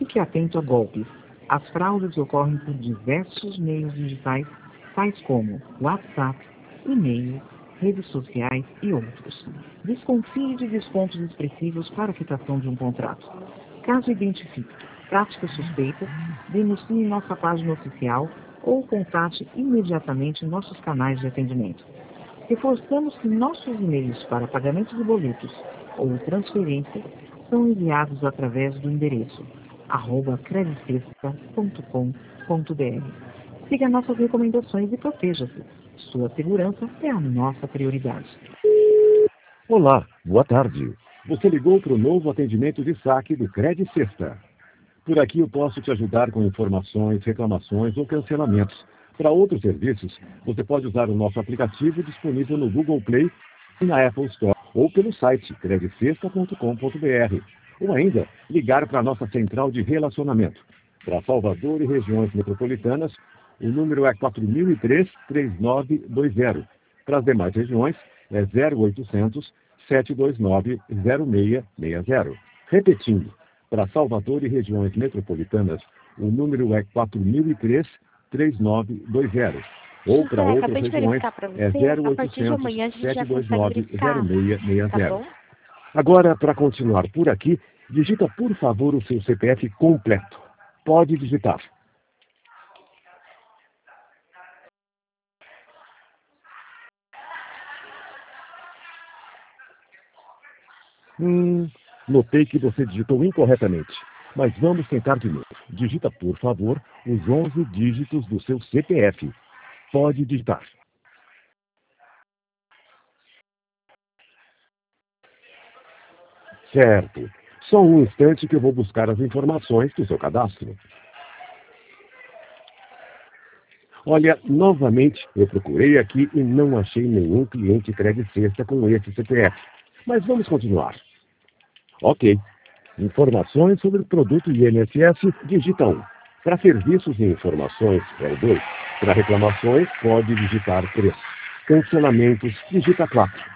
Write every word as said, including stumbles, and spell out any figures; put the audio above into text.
Fique atento a golpes. As fraudes ocorrem por diversos meios digitais, tais como WhatsApp, e-mail, redes sociais e outros. Desconfie de descontos expressivos para a quitação de um contrato. Caso identifique práticas suspeitas, denuncie nossa página oficial ou contate imediatamente nossos canais de atendimento. Reforçamos que nossos e-mails para pagamento de boletos ou transferência são enviados através do endereço arroba credicesta ponto com ponto br. Siga nossas recomendações e proteja-se. Sua segurança é a nossa prioridade. Olá, boa tarde. Você ligou para o novo atendimento de saque do Credicesta. Por aqui eu posso te ajudar com informações, reclamações ou cancelamentos. Para outros serviços, você pode usar o nosso aplicativo disponível no Google Play e na Apple Store ou pelo site credicesta ponto com ponto br. Ou ainda, ligar para a nossa central de relacionamento. Para Salvador e regiões metropolitanas, o número é quatro mil e três, trinta e nove vinte. Para as demais regiões, é zero oitocentos, sete dois nove, zero seis seis zero. Repetindo, para Salvador e regiões metropolitanas, o número é quatro mil e três, trinta e nove vinte. Ou para outras regiões, é zero oitocentos, sete dois nove, zero seis seis zero. Tá, Agora, para continuar por aqui, digita por favor o seu C P F completo. Pode digitar. Hum, notei que você digitou incorretamente. Mas vamos tentar de novo. Digita, por favor, os onze dígitos do seu C P F. Pode digitar. Certo. Só um instante que eu vou buscar as informações do seu cadastro. Olha, novamente, eu procurei aqui e não achei nenhum cliente Credicesta com esse C P F. Mas vamos continuar. Ok. Informações sobre o produto I N S S, digita um. Para serviços e informações, é o dois. Para reclamações, pode digitar três. Cancelamentos, digita quatro.